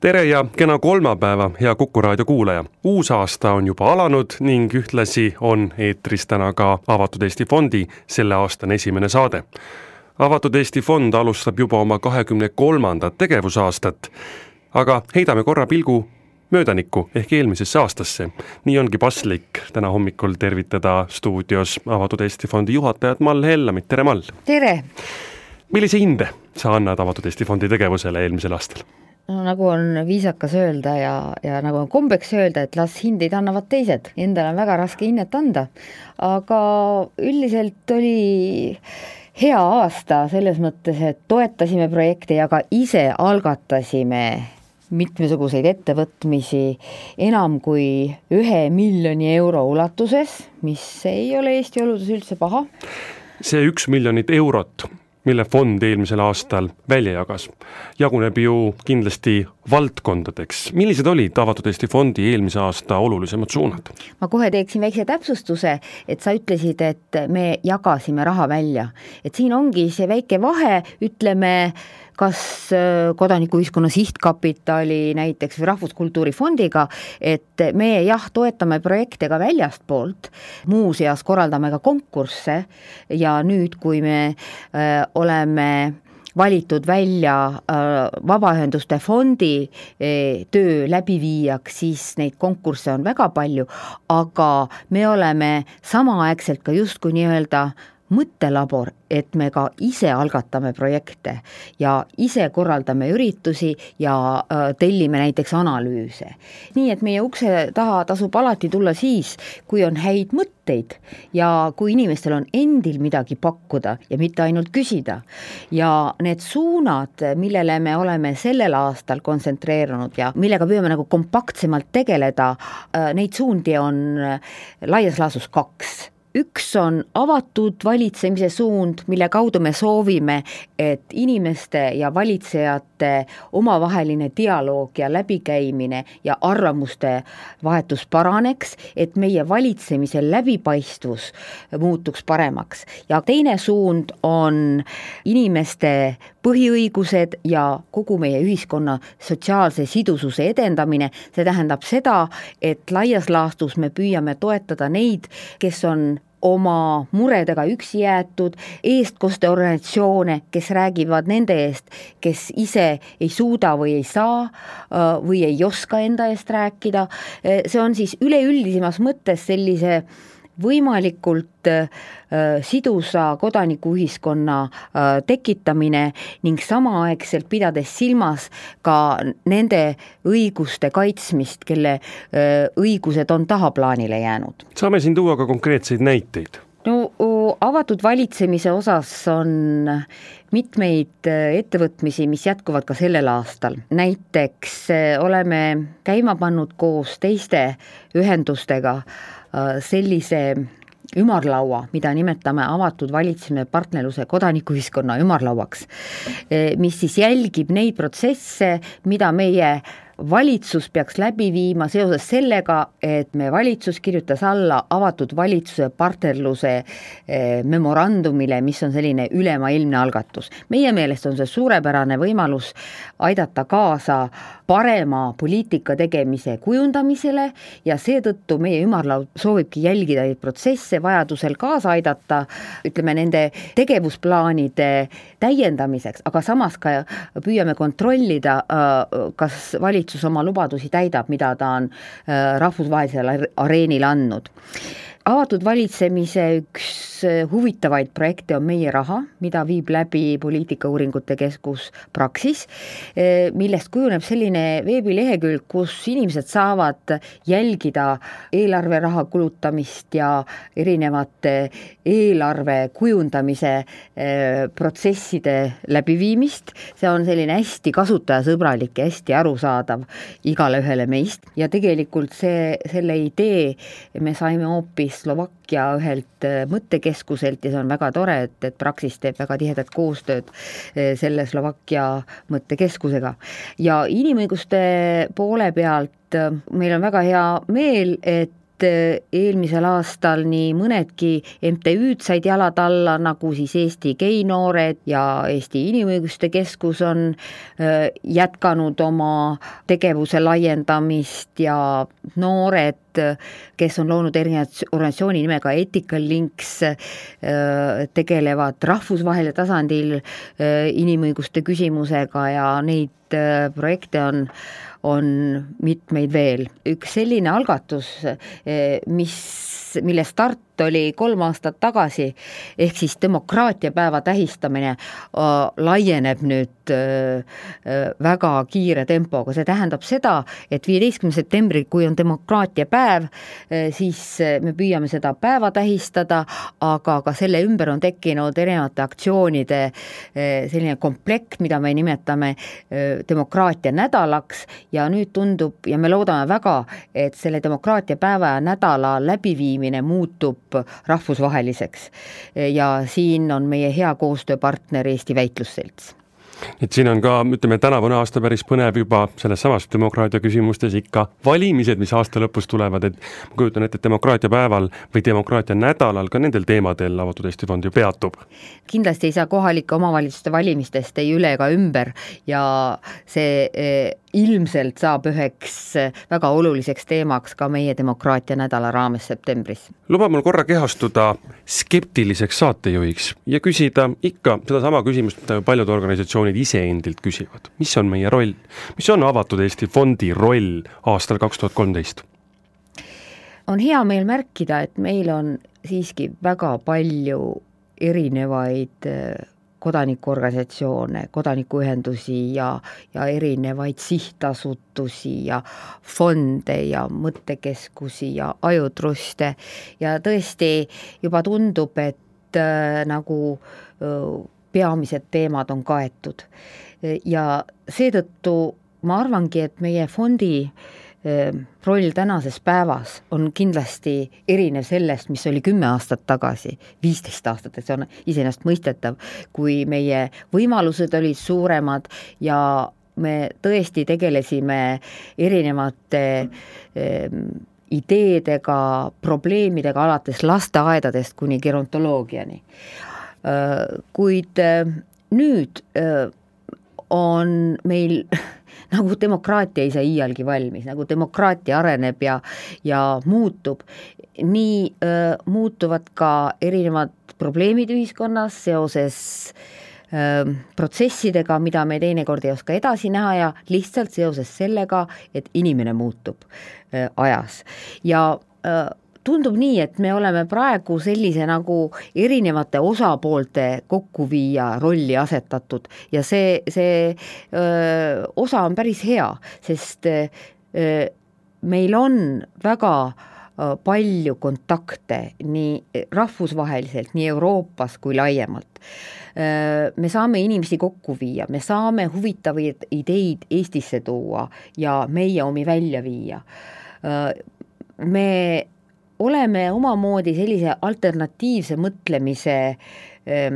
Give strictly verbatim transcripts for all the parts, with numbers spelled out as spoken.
Tere ja kena kolmapäeva, hea Kuku raadio kuulaja. Uus aasta on juba alanud ning ühtlasi on eetris täna ka Avatud Eesti Fondi selle aastane esimene saade. Avatud Eesti Fond alustab juba oma kahekümne kolmandat tegevusaastat, aga heidame korra pilgu möödanikku ehk eelmisesse aastasse. Nii ongi paslik täna hommikul tervitada stuudios Avatud Eesti Fondi juhatajat Mall Hellamit. Tere, Mall! Tere! Millise hinde sa annad Avatud Eesti Fondi tegevusele eelmisel aastal? No, nagu on viisakas öelda ja, ja nagu on kombeks öelda, et las hindeid annavad teised. Endal on väga raske hinnet anda, aga üldiselt oli hea aasta selles mõttes, et toetasime projekte ja ka ise algatasime mitmesuguseid ettevõtmisi enam kui ühe miljoni euro ulatuses, mis ei ole Eesti oludes üldse paha. See üks miljonit eurot, mille fond eelmisel aastal välja jagas, jaguneb ju kindlasti valdkondadeks. Millised olid Avatud Eesti Fondi eelmise aasta olulisemad suunad? Ma kohe teeksin väikse täpsustuse, et sa ütlesid, et me jagasime raha välja. Et siin ongi see väike vahe, ütleme, kas kodanikuühiskonna sihtkapitali näiteks või Rahvuskultuuri Fondiga, et me jah, toetame projekte ka väljast poolt, muuseas korraldame ka konkursse ja nüüd, kui me äh, oleme valitud välja äh, Vabaühenduste Fondi äh, töö läbiviijaks, siis neid konkursse on väga palju, aga me oleme samaaegselt ka justkui nii-öelda mõttelabor, et me ka ise algatame projekte ja ise korraldame üritusi ja äh, tellime näiteks analüüse. Nii et meie ukse taha tasub alati tulla siis, kui on häid mõtteid ja kui inimestel on endil midagi pakkuda ja mitte ainult küsida. Ja need suunad, millele me oleme sellel aastal kontsentreerunud ja millega püüame nagu kompaktsemalt tegeleda, äh, neid suundi on laias laasus kaks. Üks on avatud valitsemise suund, mille kaudu me soovime, et inimeste ja valitsejate omavaheline dialoog ja läbikäimine ja arvamuste vahetus paraneks, et meie valitsemise läbipaistvus muutuks paremaks. Ja teine suund on inimeste põhiõigused ja kogu meie ühiskonna sotsiaalse sidususe edendamine. See tähendab seda, et laias laastus me püüame toetada neid, kes on oma muredega üksi jäetud, eestkosteorganisatsioone, kes räägivad nende eest, kes ise ei suuda või ei saa või ei oska enda eest rääkida. See on siis üleüldisemas mõttes sellise võimalikult äh, sidusa kodanikuühiskonna äh, tekitamine ning samaaegselt pidades silmas ka nende õiguste kaitsmist, kelle äh, õigused on tahaplaanile jäänud. Saame siin tuua ka konkreetseid näiteid. No, avatud valitsemise osas on mitmeid ettevõtmisi, mis jätkuvad ka sellel aastal. Näiteks oleme käima pannud koos teiste ühendustega sellise ümarlaua, mida nimetame avatud valitsemise partnerluse kodanikuühiskonna ümarlauaks, mis siis jälgib neid protsesse, mida meie valitsus peaks läbi viima seoses sellega, et me valitsus kirjutas alla avatud valitsuse partnerluse memorandumile, mis on selline ülemaailmne algatus. Meie meelest on see suurepärane võimalus aidata kaasa parema poliitika tegemise kujundamisele ja seetõttu meie ümarlaud soovibki jälgida neid protsesse, vajadusel kaasa aidata, ütleme nende tegevusplaanide täiendamiseks, aga samas ka püüame kontrollida, kas valitsus oma lubadusi täidab, mida ta on rahvusvahelisel areenil andnud. Avatud valitsemise üks huvitavaid projekte on Meie raha, mida viib läbi poliitikauuringute keskus Praxis, millest kujuneb selline veebilehekülg, kus inimesed saavad jälgida eelarveraha kulutamist ja erinevate eelarve kujundamise protsesside läbiviimist. See on selline hästi kasutajasõbralik ja hästi arusaadav igale ühele meist ja tegelikult see, selle idee me saime hoopis Slovakkia ühelt mõttekeskuselt ja see on väga tore, et, et Praxis teeb väga tihedat koostööd selle Slovakkia mõttekeskusega. Ja inimõiguste poole pealt meil on väga hea meel, et eelmisel aastal nii mõnedki M T Üd said jalad alla, nagu siis Eesti geinoored ja Eesti Inimõiguste Keskus on jätkanud oma tegevuse laiendamist ja noored, kes on loonud erinevad organisatsiooni nimega Ethical Links, tegelevad rahvusvahelisel tasandil inimõiguste küsimusega ja neid projekte on on mitmeid veel. Üks selline algatus, mis, mille start oli kolm aastat tagasi, ehk siis demokraatiapäeva tähistamine laieneb nüüd väga kiire tempoga. See tähendab seda, et viieteistkümnendal septembril, kui on demokraatiapäev, siis me püüame seda päeva tähistada, aga ka selle ümber on tekkinud erinevate aktsioonide selline komplekt, mida me nimetame demokraatia nädalaks ja nüüd tundub ja me loodame väga, et selle demokraatiapäeva ja nädala läbiviimine muutub rahvusvaheliseks ja siin on meie hea koostööpartner Eesti Väitlusselts. Et siin on ka, ütleme, tänavune aasta päris põnev juba selles samas demokraatia küsimustes ikka valimised, mis aasta lõpus tulevad, et ma kujutan ette, et demokraatia päeval või demokraatia nädalal ka nendel teemadel Avatud Eesti Fond ju peatub. Kindlasti ei saa kohalike omavalitsuste valimistest ei üle ega ümber ja see ilmselt saab üheks väga oluliseks teemaks ka meie demokraatia nädala raames septembris. Luba mul korra kehastuda skeptiliseks saatejuhiks ja küsida ikka seda sama küsimust, mida paljud organisatsioonid iseendilt küsivad. Mis on meie roll? Mis on Avatud Eesti Fondi roll aastal kaks tuhat kolmteist? On hea meel märkida, et meil on siiski väga palju erinevaid kodanikuorganisatsioone, kodanikuühendusi ja, ja erinevaid sihtasutusi ja fonde ja mõttekeskusi ja ajutruste ja tõesti juba tundub, et äh, nagu äh, peamised teemad on kaetud ja seetõttu ma arvangi, et meie fondi roll tänases päevas on kindlasti erinev sellest, mis oli kümme aastat tagasi, viisteist aastat, et see on iseenesest mõistetav, kui meie võimalused olid suuremad ja me tõesti tegelesime erinevate eh, ideedega, probleemidega alates lasteaedadest kuni gerontoloogiani. Kuid nüüd on meil nagu demokraatia ei saa iialgi valmis, nagu demokraatia areneb ja, ja muutub, nii öö, muutuvad ka erinevad probleemid ühiskonnas seoses öö, protsessidega, mida me teinekord ei oska edasi näha ja lihtsalt seoses sellega, et inimene muutub öö, ajas. Ja öö, tundub nii, et me oleme praegu sellise nagu erinevate osapoolte kokkuviija rolli asetatud ja see, see öö, osa on päris hea, sest öö, meil on väga öö, palju kontakte nii rahvusvaheliselt, nii Euroopas kui laiemalt. Öö, me saame inimesi kokku viia, me saame huvitavaid ideid Eestisse tuua ja meie omi välja viia. Öö, me oleme omamoodi sellise alternatiivse mõtlemise ähm,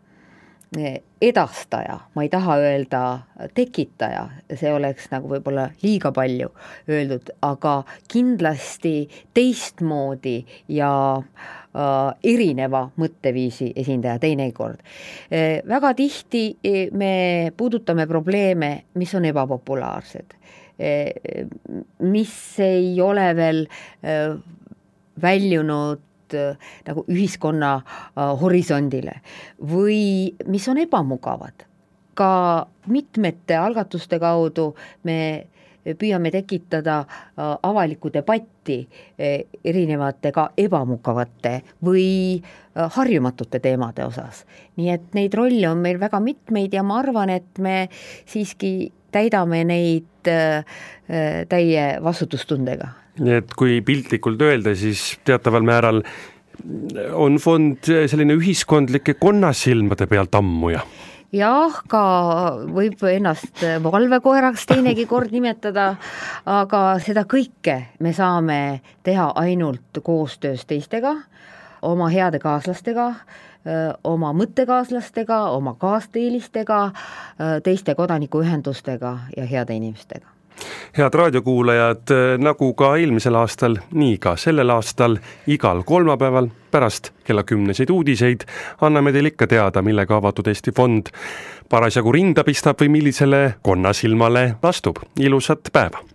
edastaja, ma ei taha öelda tekitaja, see oleks nagu võib-olla liiga palju öeldud, aga kindlasti teistmoodi ja äh, erineva mõtteviisi esindaja teinekord. Äh, väga tihti me puudutame probleeme, mis on ebapopulaarsed, äh, mis ei ole veel äh, väljunud nagu ühiskonna horisondile või mis on ebamugavad. Ka mitmete algatuste kaudu me püüame tekitada avalikku debatti erinevate ka ebamugavate või harjumatute teemade osas. Nii et neid rolle on meil väga mitmeid ja ma arvan, et me siiski täidame neid täie vastutustundega. Nii et kui piltlikult öelda, siis teataval määral on fond selline ühiskondlike konnasilmade pealt ammuja. Jah, ka võib ennast valvekoeraks teinegi kord nimetada, aga seda kõike me saame teha ainult koostöös teistega, oma heade kaaslastega, oma mõttekaaslastega, oma kaasteelistega, teiste kodanikuühendustega ja heade inimestega. head raadiokuulajad, nagu ka eelmisel aastal, nii ka sellel aastal igal kolmapäeval pärast kella kümneseid uudiseid anname teile ikka teada, millega Avatud Eesti Fond parasjagu rinda pistab või millisele konnasilmale astub. Ilusat päeva!